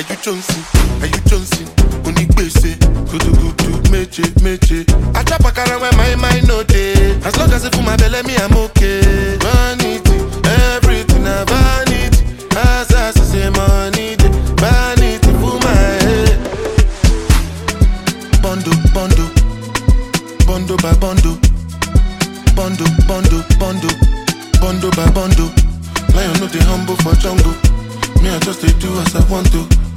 you Johnson? Are you Johnson? Only base, good, meche. I chop a car when my mind no day. As long as it for my belly, me I'm okay. Vanity, everything I vanity. As I say money, vanity for my head. Bondo by bondo. Bondo by bondo. Lion no dey humble for jungle. Me I just dey do as I want to.